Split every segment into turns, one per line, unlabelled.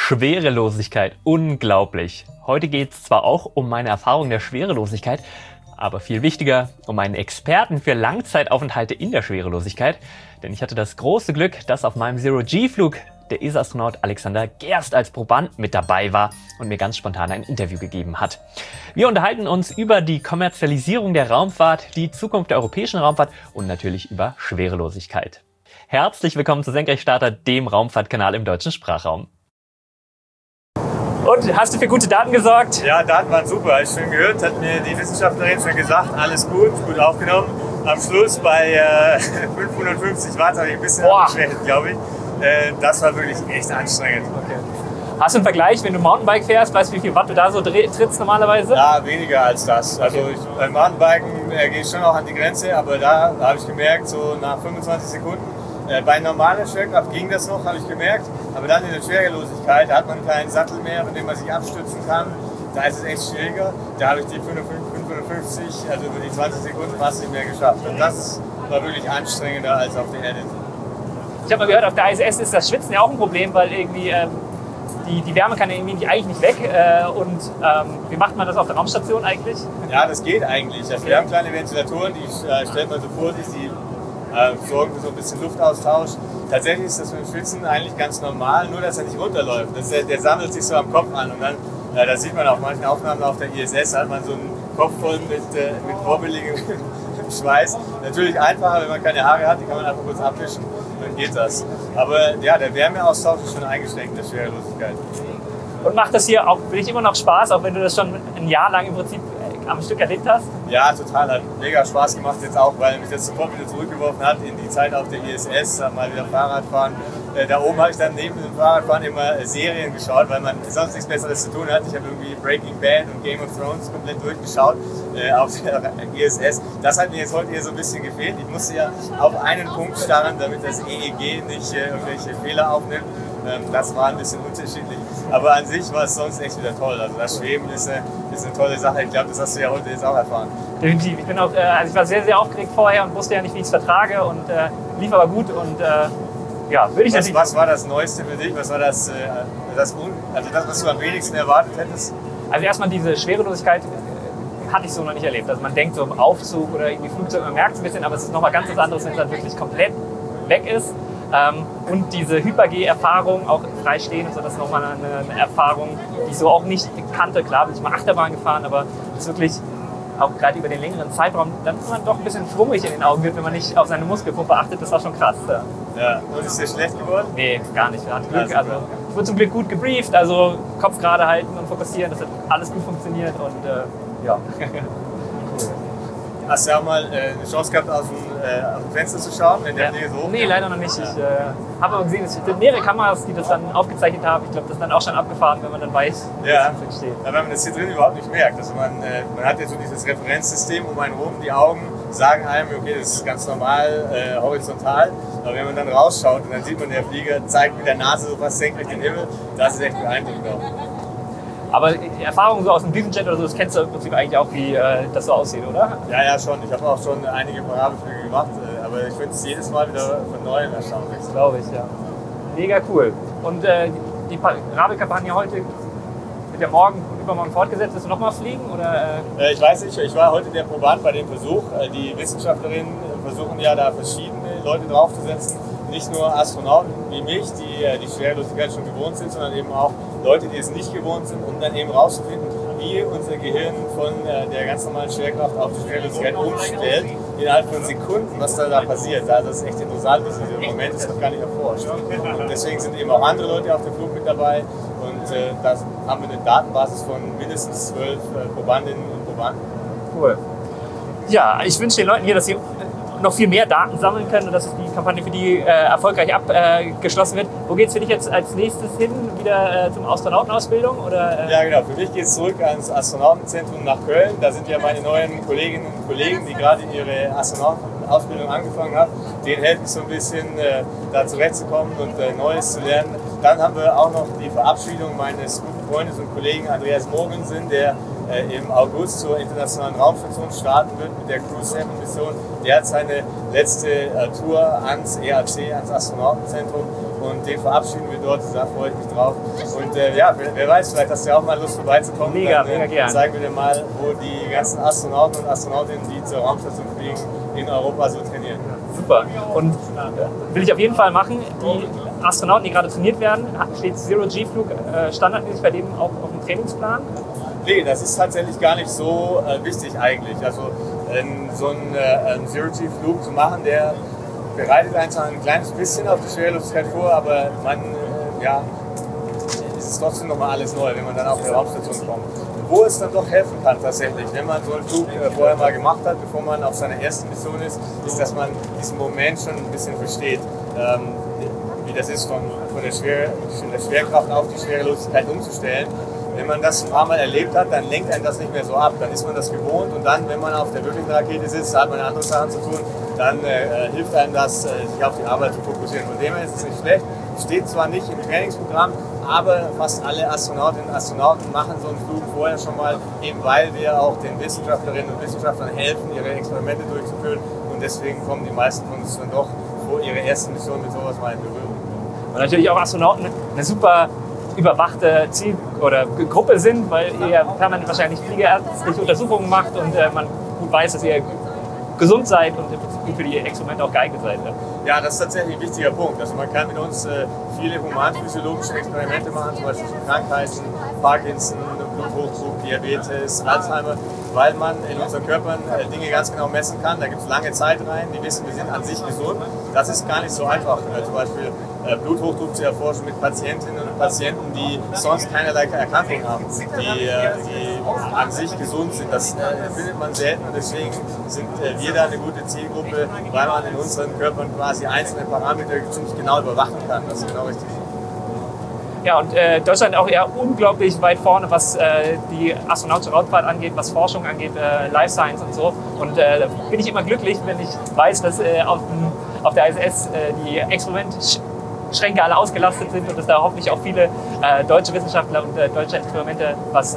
Schwerelosigkeit, unglaublich. Heute geht es zwar auch um meine Erfahrung der Schwerelosigkeit, aber viel wichtiger um einen Experten für Langzeitaufenthalte in der Schwerelosigkeit. Denn ich hatte das große Glück, dass auf meinem Zero-G-Flug der ESA-Astronaut Alexander Gerst als Proband mit dabei war und mir ganz spontan ein Interview gegeben hat. Wir unterhalten uns über die Kommerzialisierung der Raumfahrt, die Zukunft der europäischen Raumfahrt und natürlich über Schwerelosigkeit. Herzlich willkommen zu Senkrechtstarter, dem Raumfahrtkanal im deutschen Sprachraum. Und hast du für gute Daten gesorgt?
Ja, Daten waren super. Ich schon gehört, hat mir die Wissenschaftlerin schon gesagt, alles gut aufgenommen. Am Schluss bei 550 Watt habe ich ein bisschen abgeschwächt, glaube ich. Das war wirklich echt anstrengend.
Okay. Hast du einen Vergleich, wenn du Mountainbike fährst, weißt du, wie viel Watt du da so trittst normalerweise?
Ja, weniger als das. Also beim Mountainbiken gehe ich schon auch an die Grenze, aber da habe ich gemerkt, so nach 25 Sekunden, bei normaler Schwerkraft ging das noch, habe ich gemerkt, aber dann in der Schwerelosigkeit, da hat man keinen Sattel mehr, mit dem man sich abstützen kann. Da ist es echt schwieriger. Da habe ich die 550, also über die 20 Sekunden fast nicht mehr geschafft. Und das war wirklich anstrengender als auf der Erde.
Ich habe mal gehört, auf der ISS ist das Schwitzen ja auch ein Problem, weil irgendwie die Wärme kann ja irgendwie eigentlich nicht weg. Wie macht man das auf der Raumstation eigentlich?
Ja, das geht eigentlich. Also wir haben kleine Ventilatoren, die stellt man so vor sich, die sorgen für so ein bisschen Luftaustausch. Tatsächlich ist das mit dem Schwitzen eigentlich ganz normal, nur dass er nicht runterläuft. Der sammelt sich so am Kopf an und dann, das sieht man auf manchen Aufnahmen auf der ISS, hat man so einen Kopf voll mit wobbeligem Schweiß. Natürlich einfacher, wenn man keine Haare hat, die kann man einfach kurz abwischen, dann geht das. Aber ja, der Wärmeaustausch ist schon eingeschränkt in der Schwerelosigkeit.
Und macht das hier auch für dich immer noch Spaß, auch wenn du das schon ein Jahr lang im Prinzip am Stück erlebt hast?
Ja, total. Hat mega Spaß gemacht jetzt auch, weil mich das sofort wieder zurückgeworfen hat in die Zeit auf der ISS, mal wieder Fahrradfahren. Da oben habe ich dann neben dem Fahrradfahren immer Serien geschaut, weil man sonst nichts Besseres zu tun hat. Ich habe irgendwie Breaking Bad und Game of Thrones komplett durchgeschaut auf der ISS. Das hat mir jetzt heute hier so ein bisschen gefehlt. Ich musste ja auf einen Punkt starren, damit das EEG nicht irgendwelche Fehler aufnimmt. Das war ein bisschen unterschiedlich. Aber an sich war es sonst echt wieder toll. Also das Schweben ist eine tolle Sache. Ich glaube, das hast du ja heute jetzt auch erfahren.
Definitiv. Ich bin auch, ich war sehr, sehr aufgeregt vorher und wusste ja nicht, wie ich es vertrage und lief aber gut und ja, würde ich natürlich.
Was war das Neueste für dich? Was war das, was du am wenigsten erwartet hättest?
Also erstmal diese Schwerelosigkeit hatte ich so noch nicht erlebt. Also man denkt so im Aufzug oder irgendwie Flugzeug, man merkt es ein bisschen, aber es ist nochmal ganz was anderes, wenn es dann wirklich komplett weg ist. Und diese Hyper-G-Erfahrung, auch freistehen und so, das ist nochmal eine Erfahrung, die ich so auch nicht kannte. Klar bin ich mal Achterbahn gefahren, aber es ist wirklich auch gerade über den längeren Zeitraum, dann ist man doch ein bisschen schwummrig in den Augen wird, wenn man nicht auf seine Muskelpumpe achtet. Das war schon krass.
Ja, und ist dir schlecht geworden?
Nee, gar nicht. Man hat Glück. Also, ich wurde zum Glück gut gebrieft, also Kopf gerade halten und fokussieren, das hat alles gut funktioniert und ja.
Hast du auch mal eine Chance gehabt, aus dem Fenster zu schauen, wenn der Flieger so hoch?
Nee, leider noch nicht. Ja. Ich habe aber gesehen, es sind mehrere Kameras, die das dann aufgezeichnet haben. Ich glaube, das ist dann auch schon abgefahren, wenn man dann weiß,
wo es steht. Ja, wenn man das hier drin überhaupt nicht merkt. Also man hat ja so dieses Referenzsystem um einen rum, die Augen sagen einem, okay, das ist ganz normal, horizontal. Aber wenn man dann rausschaut und dann sieht man, der Flieger zeigt mit der Nase so fast senkrecht den Himmel, das ist echt beeindruckend auch.
Aber die Erfahrungen so aus dem Düsenjet oder so, das kennst du im Prinzip eigentlich auch, wie das so aussieht, oder?
Ja, schon. Ich habe auch schon einige Parabelflüge gemacht, aber ich finde es jedes Mal wieder von Neuem erstaunlich.
Das glaube ich, ja. Mega cool. Und die Parabelkampagne heute wird ja morgen und übermorgen fortgesetzt. Wirst du nochmal fliegen? Oder,
Ich weiß nicht, ich war heute der Proband bei dem Versuch. Die Wissenschaftlerinnen versuchen ja da verschiedene Leute draufzusetzen. Nicht nur Astronauten wie mich, die Schwerelosigkeit schon gewohnt sind, sondern eben auch Leute, die es nicht gewohnt sind, um dann eben rauszufinden, wie unser Gehirn von der ganz normalen Schwerkraft auf die Schwerelosigkeit umstellt, innerhalb von Sekunden, was da passiert. Also das ist echt interessant, dieser Moment ist noch gar nicht erforscht. Und deswegen sind eben auch andere Leute auf dem Flug mit dabei und da haben wir eine Datenbasis von mindestens 12 Probandinnen und Probanden.
Cool. Ja, ich wünsche den Leuten hier, dass sie noch viel mehr Daten sammeln können und dass die Kampagne für die erfolgreich abgeschlossen wird. Wo geht es für dich jetzt als nächstes hin? Wieder zum Astronautenausbildung? Oder,
Ja, genau. Für mich geht es zurück ans Astronautenzentrum nach Köln. Da sind ja meine neuen Kolleginnen und Kollegen, die gerade ihre Astronautenausbildung angefangen haben. Denen helfe ich so ein bisschen, da zurechtzukommen und Neues zu lernen. Dann haben wir auch noch die Verabschiedung meines guten Freundes und Kollegen Andreas Mogensen, der im August zur Internationalen Raumstation starten wird mit der Crew 7 Mission. Der hat seine letzte Tour ans EAC, ans Astronautenzentrum. und den verabschieden wir dort. Da freue ich mich drauf. Und ja, wer weiß, vielleicht hast du ja auch mal Lust vorbeizukommen.
Mega,
dann,
mega gern.
Zeigen wir dir mal, wo die ganzen Astronauten und Astronautinnen, die zur Raumstation fliegen, in Europa so trainieren.
Super. Und will ich auf jeden Fall machen. Die Astronauten, die gerade trainiert werden, steht Zero-G-Flug standardmäßig bei denen auch auf dem Trainingsplan?
Nee, das ist tatsächlich gar nicht so wichtig eigentlich. Also so einen Zero-G-Flug zu machen, der bereitet einen zwar ein kleines bisschen auf die Schwerelosigkeit vor, aber man, ja, es ist trotzdem nochmal alles neu, wenn man dann auf die Raumstation kommt. Wo es dann doch helfen kann tatsächlich, wenn man so einen Flug vorher mal gemacht hat, bevor man auf seiner ersten Mission ist, dass man diesen Moment schon ein bisschen versteht, wie das ist, von der Schwerkraft auf die Schwerelosigkeit umzustellen. Wenn man das ein paar Mal erlebt hat, dann lenkt einen das nicht mehr so ab. Dann ist man das gewohnt und dann, wenn man auf der wirklichen Rakete sitzt, hat man andere Sachen zu tun, dann hilft einem das, sich auf die Arbeit zu fokussieren. Von dem her ist es nicht schlecht. Steht zwar nicht im Trainingsprogramm, aber fast alle Astronautinnen und Astronauten machen so einen Flug vorher schon mal, eben weil wir auch den Wissenschaftlerinnen und Wissenschaftlern helfen, ihre Experimente durchzuführen. Und deswegen kommen die meisten von uns dann doch vor ihrer ersten Mission mit sowas mal in Berührung.
Und natürlich auch Astronauten eine super überwachte Ziel- oder Gruppe sind, weil ihr permanent wahrscheinlich fliegerärztliche Untersuchungen macht und man gut weiß, dass ihr gesund seid und gut für die Experimente auch geeignet seid. Ne?
Ja, das ist tatsächlich ein wichtiger Punkt. Also man kann mit uns viele humanphysiologische Experimente machen, zum Beispiel Krankheiten, Parkinson, Bluthochdruck, Diabetes, Alzheimer, weil man in unseren Körpern Dinge ganz genau messen kann. Da gibt es lange Zeitreihen, die wissen, wir sind an sich gesund. Das ist gar nicht so einfach, zum Beispiel Bluthochdruck zu erforschen mit Patientinnen und Patienten, die sonst keinerlei Erkrankungen haben, die an sich gesund sind. Das findet man selten und deswegen sind wir da eine gute Zielgruppe, weil man in unseren Körpern quasi einzelne Parameter ziemlich genau überwachen kann. Das ist genau richtig.
Ja, und Deutschland auch ja unglaublich weit vorne, was die astronautische Raumfahrt angeht, was Forschung angeht, Life Science und so. Und da bin ich immer glücklich, wenn ich weiß, dass auf der ISS die Experimentschränke alle ausgelastet sind und dass da hoffentlich auch viele deutsche Wissenschaftler und deutsche Experimente was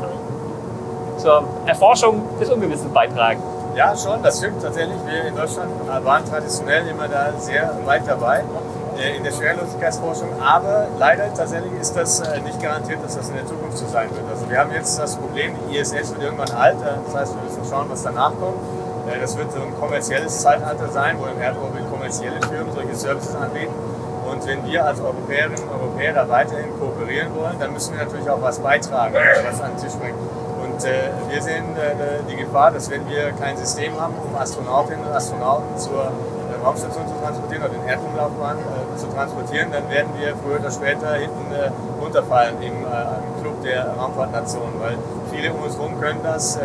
zur Erforschung des Ungewissen beitragen.
Ja, schon, das stimmt tatsächlich. Wir in Deutschland waren traditionell immer da sehr weit dabei in der Schwerelosigkeitsforschung, aber leider tatsächlich ist das nicht garantiert, dass das in der Zukunft so sein wird. Also wir haben jetzt das Problem, die ISS wird irgendwann alt, das heißt, wir müssen schauen, was danach kommt. Das wird so ein kommerzielles Zeitalter sein, wo im Erdorbit kommerzielle Firmen solche Services anbieten. Und wenn wir als Europäerinnen und Europäer da weiterhin kooperieren wollen, dann müssen wir natürlich auch was beitragen, was an den Tisch bringen. Und wir sehen die Gefahr, dass wenn wir kein System haben, um Astronautinnen und Astronauten zur Raumstation zu transportieren oder den Erdumlaufbahn zu transportieren, dann werden wir früher oder später hinten runterfallen im Club der Raumfahrtnationen, weil viele um uns herum können das.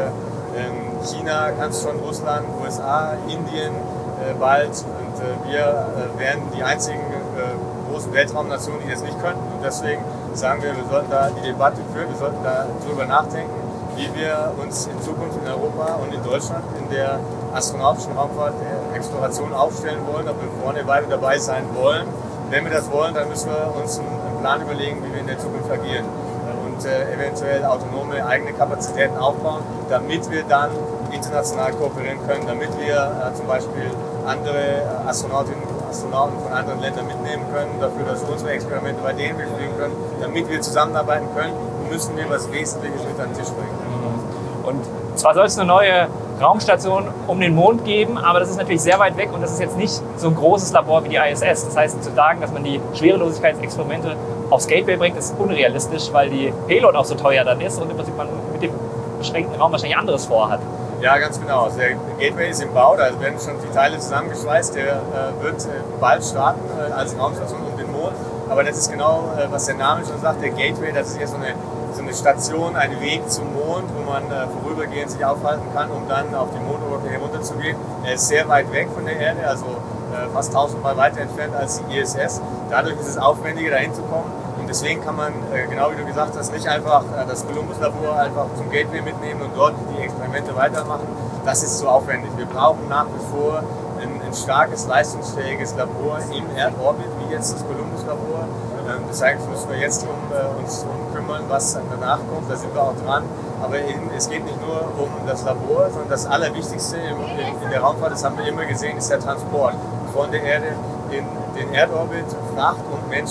China kann es schon, Russland, USA, Indien bald und wir werden die einzigen großen Weltraumnationen, die das nicht können. Und deswegen sagen wir sollten da die Debatte führen, wir sollten da drüber nachdenken, wie wir uns in Zukunft in Europa und in Deutschland in der astronautischen Raumfahrt Exploration aufstellen wollen, ob wir vorne weiter dabei sein wollen. Wenn wir das wollen, dann müssen wir uns einen Plan überlegen, wie wir in der Zukunft agieren und eventuell autonome eigene Kapazitäten aufbauen, damit wir dann international kooperieren können, damit wir zum Beispiel andere Astronautinnen und Astronauten von anderen Ländern mitnehmen können, dafür, dass unsere Experimente bei denen fliegen können, damit wir zusammenarbeiten können, müssen wir was Wesentliches mit an den Tisch bringen.
Und zwar soll es eine neue Raumstation um den Mond geben, aber das ist natürlich sehr weit weg und das ist jetzt nicht so ein großes Labor wie die ISS. Das heißt, zu sagen, dass man die Schwerelosigkeitsexperimente aufs Gateway bringt, ist unrealistisch, weil die Payload auch so teuer dann ist und im Prinzip man mit dem beschränkten Raum wahrscheinlich anderes vorhat.
Ja, ganz genau. Also der Gateway ist im Bau, da werden schon die Teile zusammengeschweißt. Der wird bald starten als Raumstation um den Mond. Aber das ist genau, was der Name schon sagt, der Gateway, das ist ja so eine Station, ein Weg zum Mond, wo man vorübergehend sich aufhalten kann, um dann auf die Mondoberfläche runterzugehen. Er ist sehr weit weg von der Erde, also fast 1000 Mal weiter entfernt als die ISS. Dadurch ist es aufwendiger, dahin zu kommen. Und deswegen kann man, genau wie du gesagt hast, nicht einfach das Columbus-Labor einfach zum Gateway mitnehmen und dort die Experimente weitermachen. Das ist zu aufwendig. Wir brauchen nach wie vor ein starkes, leistungsfähiges Labor im Erdorbit, wie jetzt das Columbus-Labor. Das heißt, müssen wir jetzt uns kümmern, was danach kommt. Da sind wir auch dran. Aber es geht nicht nur um das Labor, sondern das Allerwichtigste in der Raumfahrt, das haben wir immer gesehen, ist der Transport von der Erde in den Erdorbit, Fracht und Menschen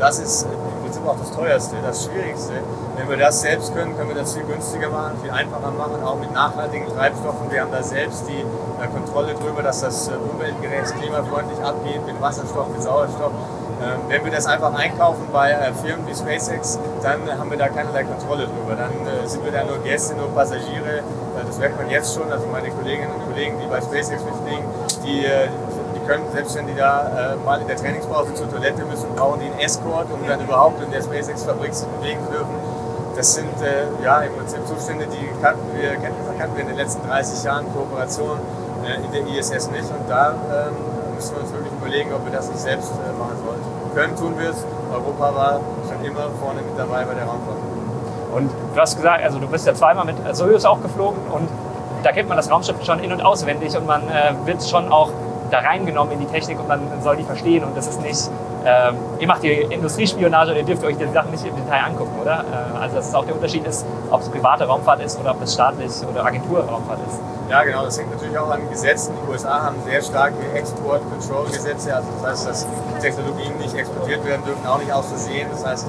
das ist im Prinzip auch das Teuerste, das Schwierigste. Wenn wir das selbst können, können wir das viel günstiger machen, viel einfacher machen, auch mit nachhaltigen Treibstoffen. Wir haben da selbst die Kontrolle darüber, dass das umweltgerecht, klimafreundlich abgeht, mit Wasserstoff, mit Sauerstoff. Wenn wir das einfach einkaufen bei Firmen wie SpaceX, dann haben wir da keinerlei Kontrolle drüber. Dann sind wir da nur Gäste, nur Passagiere. Das merkt man jetzt schon. Also meine Kolleginnen und Kollegen, die bei SpaceX mitfliegen, die können, selbst wenn die da mal in der Trainingspause zur Toilette müssen, brauchen die einen Escort, um dann überhaupt in der SpaceX-Fabrik sich bewegen zu dürfen. Das sind im Prinzip Zustände, die kannten wir in den letzten 30 Jahren Kooperation in der ISS nicht. Und da müssen wir uns wirklich überlegen, ob wir das nicht selbst machen sollten. Können tun wir es. Europa war schon immer vorne mit dabei bei der Raumfahrt.
Und du hast gesagt, also du bist ja zweimal mit Soyuz auch geflogen und da kennt man das Raumschiff schon in- und auswendig und man wird schon auch da reingenommen in die Technik und man soll die verstehen und das ist nicht, ihr macht die Industriespionage und ihr dürft euch die Sachen nicht im Detail angucken, oder? Also dass es auch der Unterschied ist, ob es private Raumfahrt ist oder ob es staatlich oder Agenturraumfahrt ist.
Ja, genau, das hängt natürlich auch an Gesetzen. Die USA haben sehr starke Export-Control-Gesetze, also das heißt, dass Technologien nicht exportiert werden dürfen, auch nicht aus Versehen. Das heißt,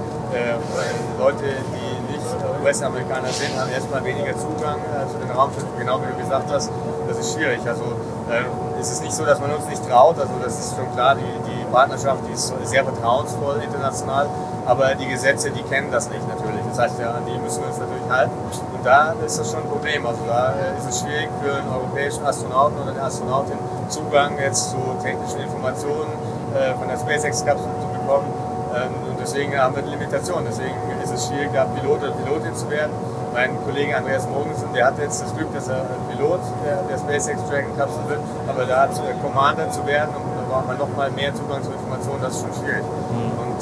Leute, die nicht US-Amerikaner sind, haben erstmal weniger Zugang zu den Raumschiffen, genau wie du gesagt hast. Das ist schwierig. Also es ist nicht so, dass man uns nicht traut, also das ist schon klar, die Partnerschaft, die ist sehr vertrauensvoll international, aber die Gesetze, die kennen das nicht natürlich. Das heißt, ja, an die müssen wir uns natürlich halten. Und da ist das schon ein Problem. Also da ist es schwierig für einen europäischen Astronauten oder eine Astronautin Zugang jetzt zu technischen Informationen von der SpaceX-Kapsel zu bekommen. Und deswegen haben wir eine Limitation. Deswegen ist es schwierig, da Pilot oder Pilotin zu werden. Mein Kollege Andreas Mogensen, der hat jetzt das Glück, dass er Pilot der SpaceX Dragon-Kapsel wird, aber da Commander zu werden und da braucht man noch mal mehr Zugang zu Informationen, das ist schon schwierig. Und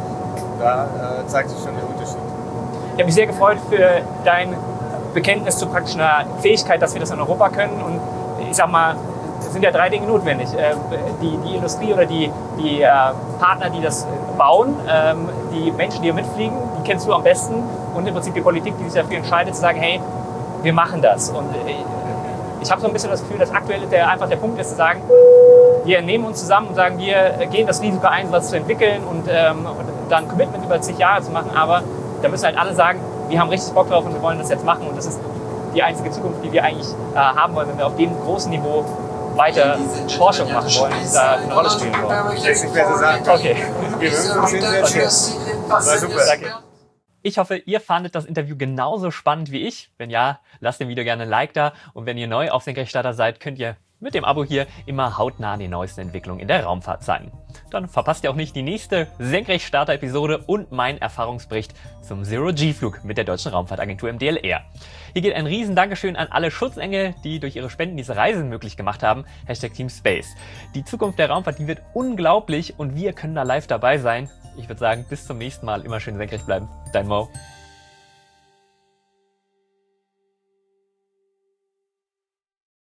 da zeigt sich schon der Unterschied.
Ich habe mich sehr gefreut für dein Bekenntnis zu praktisch einer Fähigkeit, dass wir das in Europa können. Und ich sag mal, es sind ja 3 Dinge notwendig. Die Industrie oder die Partner, die das bauen, die Menschen, die hier mitfliegen, die kennst du am besten. Und im Prinzip die Politik, die sich dafür entscheidet, zu sagen, hey, wir machen das. Und ich habe so ein bisschen das Gefühl, dass aktuell einfach der Punkt ist, zu sagen, wir nehmen uns zusammen und sagen, wir gehen das Risiko ein, was zu entwickeln und dann ein Commitment über 10 Jahre zu machen. Aber da müssen halt alle sagen, wir haben richtig Bock drauf und wir wollen das jetzt machen. Und das ist die einzige Zukunft, die wir eigentlich haben wollen, wenn wir auf dem großen Niveau weiter Forschung machen wollen und da eine Rolle spielen wollen.
Ich will nicht mehr so sagen.
Okay.
Wir wünschen uns sehr. War super.
Danke.
Ich hoffe, ihr fandet das Interview genauso spannend wie ich. Wenn ja, lasst dem Video gerne ein Like da. Und wenn ihr neu auf Senkrechtstarter seid, könnt ihr mit dem Abo hier immer hautnah an den neuesten Entwicklungen in der Raumfahrt sein. Dann verpasst ihr auch nicht die nächste Senkrechtstarter-Episode und meinen Erfahrungsbericht zum Zero-G-Flug mit der Deutschen Raumfahrtagentur im DLR. Hier geht ein riesen Dankeschön an alle Schutzengel, die durch ihre Spenden diese Reisen möglich gemacht haben. #TeamSpace. Die Zukunft der Raumfahrt, die wird unglaublich und wir können da live dabei sein. Ich würde sagen, bis zum nächsten Mal. Immer schön senkrecht bleiben. Dein Mo.